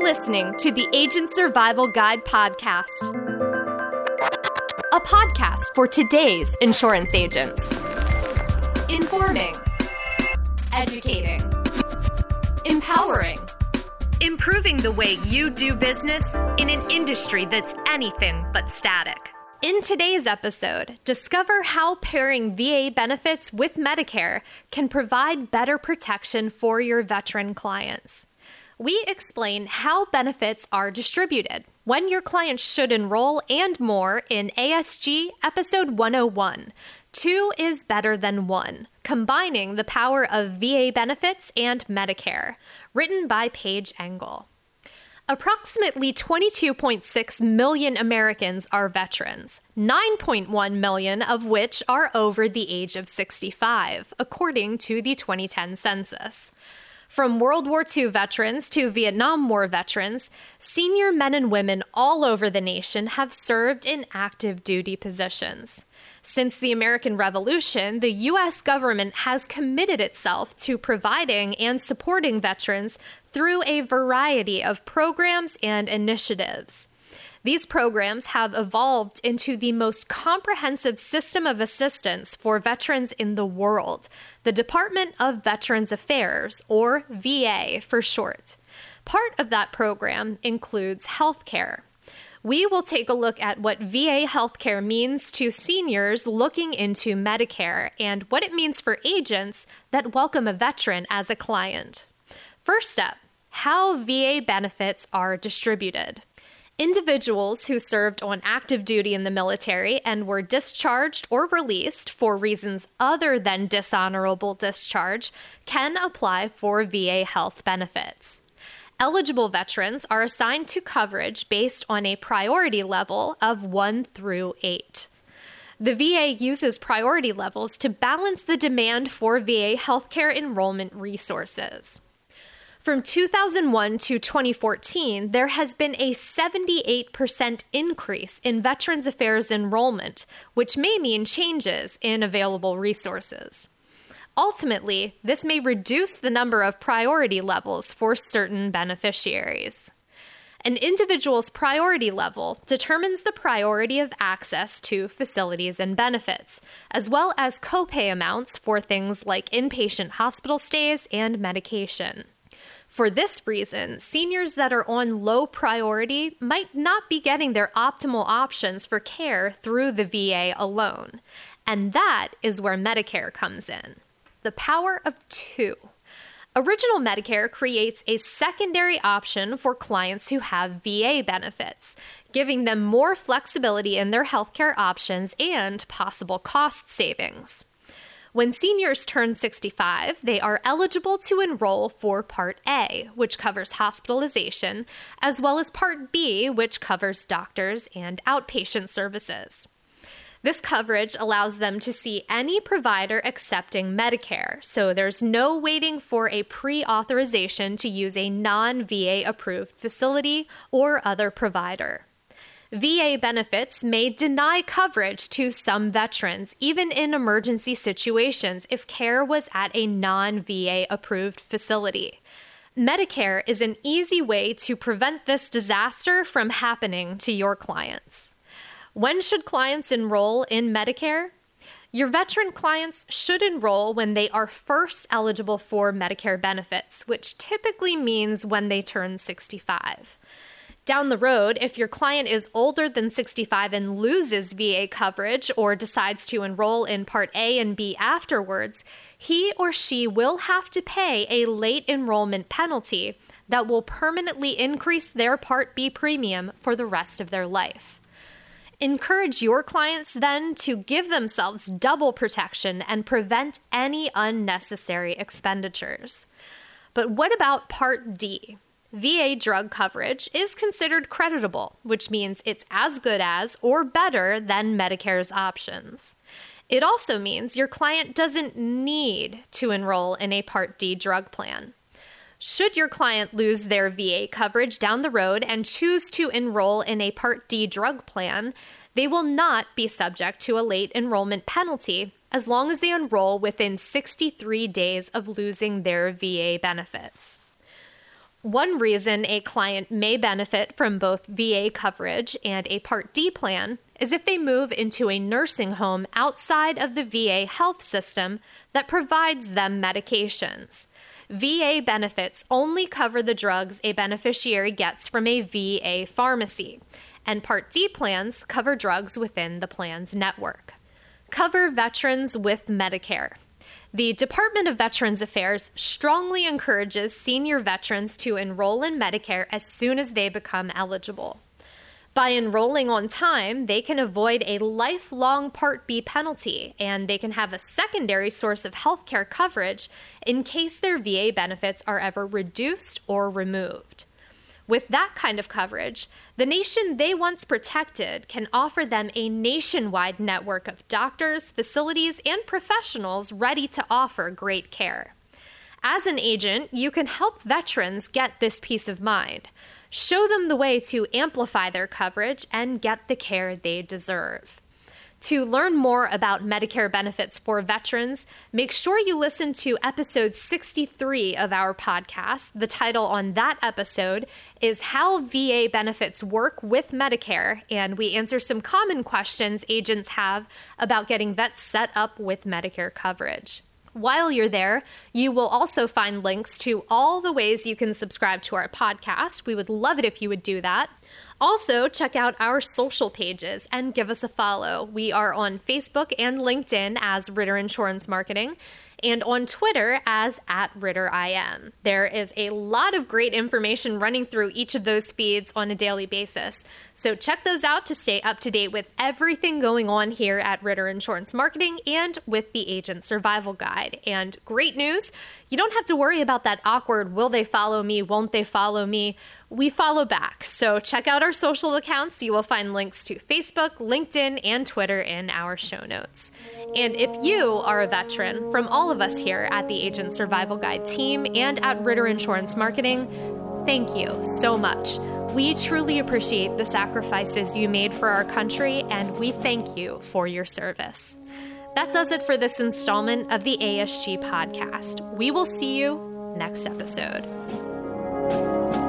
listening to the Agent Survival Guide podcast, a podcast for today's insurance agents. Informing, educating, empowering, improving the way you do business in an industry that's anything but static. In today's episode, discover how pairing VA benefits with Medicare can provide better protection for your veteran clients. We explain how benefits are distributed, when your clients should enroll, and more in ASG Episode 101, 2 is Better Than 1, Combining the Power of VA Benefits and Medicare, written by Paige Engel. Approximately 22.6 million Americans are veterans, 9.1 million of which are over the age of 65, according to the 2010 census. From World War II veterans to Vietnam War veterans, senior men and women all over the nation have served in active duty positions. Since the American Revolution, the U.S. government has committed itself to providing and supporting veterans through a variety of programs and initiatives. These programs have evolved into the most comprehensive system of assistance for veterans in the world, the Department of Veterans Affairs, or VA for short. Part of that program includes healthcare. We will take a look at what VA healthcare means to seniors looking into Medicare and what it means for agents that welcome a veteran as a client. First up, how VA benefits are distributed. Individuals who served on active duty in the military and were discharged or released for reasons other than dishonorable discharge can apply for VA health benefits. Eligible veterans are assigned to coverage based on a priority level of 1 through 8. The VA uses priority levels to balance the demand for VA healthcare enrollment resources. From 2001 to 2014, there has been a 78% increase in Veterans Affairs enrollment, which may mean changes in available resources. Ultimately, this may reduce the number of priority levels for certain beneficiaries. An individual's priority level determines the priority of access to facilities and benefits, as well as copay amounts for things like inpatient hospital stays and medication. For this reason, seniors that are on low priority might not be getting their optimal options for care through the VA alone. And that is where Medicare comes in. The power of 2. Original Medicare creates a secondary option for clients who have VA benefits, giving them more flexibility in their healthcare options and possible cost savings. When seniors turn 65, they are eligible to enroll for Part A, which covers hospitalization, as well as Part B, which covers doctors and outpatient services. This coverage allows them to see any provider accepting Medicare, so there's no waiting for a pre-authorization to use a non-VA approved facility or other provider. VA benefits may deny coverage to some veterans, even in emergency situations, if care was at a non-VA approved facility. Medicare is an easy way to prevent this disaster from happening to your clients. When should clients enroll in Medicare? Your veteran clients should enroll when they are first eligible for Medicare benefits, which typically means when they turn 65. Down the road, if your client is older than 65 and loses VA coverage or decides to enroll in Part A and B afterwards, he or she will have to pay a late enrollment penalty that will permanently increase their Part B premium for the rest of their life. Encourage your clients then to give themselves double protection and prevent any unnecessary expenditures. But what about Part D? VA drug coverage is considered creditable, which means it's as good as or better than Medicare's options. It also means your client doesn't need to enroll in a Part D drug plan. Should your client lose their VA coverage down the road and choose to enroll in a Part D drug plan, they will not be subject to a late enrollment penalty as long as they enroll within 63 days of losing their VA benefits. One reason a client may benefit from both VA coverage and a Part D plan is if they move into a nursing home outside of the VA health system that provides them medications. VA benefits only cover the drugs a beneficiary gets from a VA pharmacy, and Part D plans cover drugs within the plan's network. Cover veterans with Medicare. The Department of Veterans Affairs strongly encourages senior veterans to enroll in Medicare as soon as they become eligible. By enrolling on time, they can avoid a lifelong Part B penalty, and they can have a secondary source of healthcare coverage in case their VA benefits are ever reduced or removed. With that kind of coverage, the nation they once protected can offer them a nationwide network of doctors, facilities, and professionals ready to offer great care. As an agent, you can help veterans get this peace of mind. Show them the way to amplify their coverage and get the care they deserve. To learn more about Medicare benefits for veterans, make sure you listen to episode 63 of our podcast. The title on that episode is How VA Benefits Work with Medicare, and we answer some common questions agents have about getting vets set up with Medicare coverage. While you're there, you will also find links to all the ways you can subscribe to our podcast. We would love it if you would do that. Also, check out our social pages and give us a follow. We are on Facebook and LinkedIn as Ritter Insurance Marketing, and on Twitter as @RitterIM. There is a lot of great information running through each of those feeds on a daily basis. So check those out to stay up to date with everything going on here at Ritter Insurance Marketing and with the Agent Survival Guide. And great news, you don't have to worry about that awkward, will they follow me, won't they follow me? We follow back. So check out our social accounts. You will find links to Facebook, LinkedIn, and Twitter in our show notes. And if you are a veteran, from all of us here at the Agent Survival Guide team and at Ritter Insurance Marketing, thank you so much. We truly appreciate the sacrifices you made for our country, and we thank you for your service. That does it for this installment of the ASG podcast. We will see you next episode.